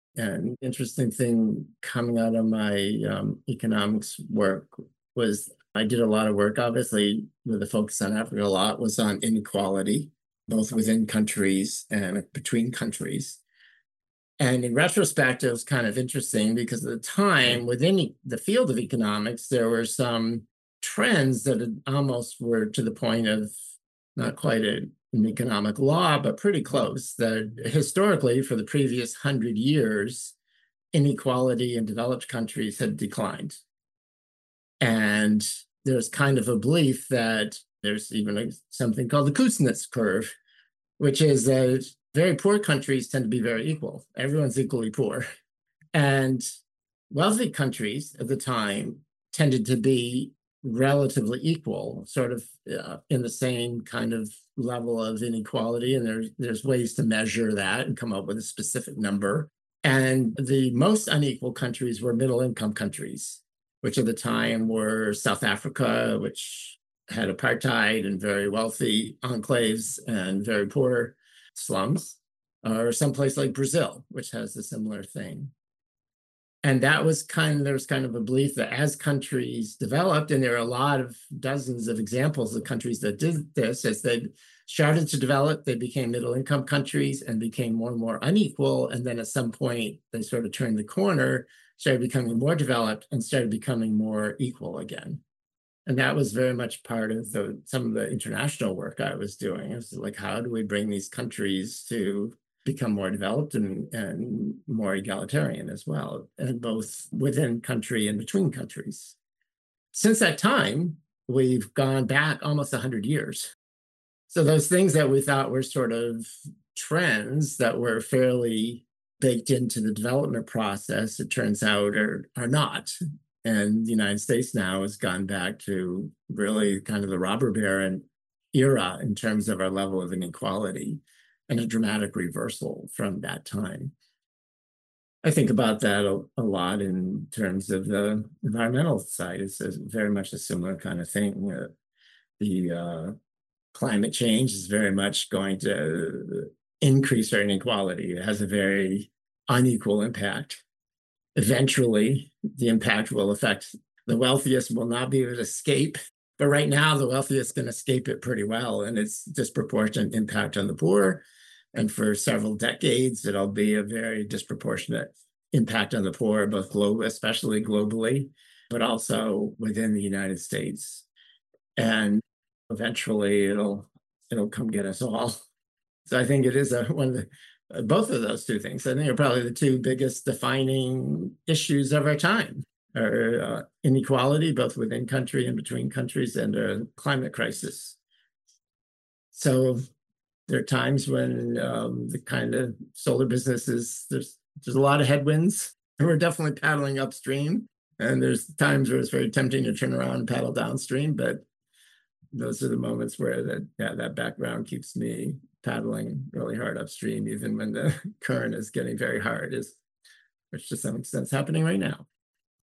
And interesting thing coming out of my economics work was I did a lot of work, obviously, with a focus on Africa. A lot was on inequality, both within countries and between countries. And in retrospect, it was kind of interesting because at the time, within the field of economics, there were some trends that almost were to the point of not quite an economic law, but pretty close. That historically, for the previous 100 years, inequality in developed countries had declined. And there's kind of a belief that there's even something called the Kuznets curve, which is that very poor countries tend to be very equal. Everyone's equally poor. And wealthy countries at the time tended to be relatively equal, sort of in the same kind of level of inequality. And there's ways to measure that and come up with a specific number. And the most unequal countries were middle income countries, which at the time were South Africa, which had apartheid and very wealthy enclaves and very poor slums, or someplace like Brazil, which has a similar thing. And there was kind of a belief that as countries developed, and there are a lot of dozens of examples of countries that did this, as they started to develop, they became middle income countries and became more and more unequal. And then at some point, they sort of turned the corner, started becoming more developed, and started becoming more equal again. And that was very much part of some of the international work I was doing. It was like, how do we bring these countries to become more developed and more egalitarian as well, and both within country and between countries? Since that time, we've gone back almost 100 years. So those things that we thought were sort of trends that were fairly baked into the development process, it turns out are not. And the United States now has gone back to really kind of the robber baron era in terms of our level of inequality, and a dramatic reversal from that time. I think about that a lot in terms of the environmental side. It's very much a similar kind of thing. The climate change is very much going to increase our inequality. It has a very unequal impact. Eventually, the impact will affect the wealthiest will not be able to escape. But right now, the wealthiest can escape it pretty well, and it's disproportionate impact on the poor. And for several decades, it'll be a very disproportionate impact on the poor, both especially globally, but also within the United States. And eventually, it'll come get us all. So I think it is one of the both of those two things, I think, are probably the two biggest defining issues of our time, are inequality, both within country and between countries, and a climate crisis. So there are times when the kind of solar businesses, there's a lot of headwinds, and we're definitely paddling upstream. And there's times where it's very tempting to turn around and paddle downstream, but those are the moments where that background keeps me paddling really hard upstream, even when the current is getting very hard, which to some extent is happening right now.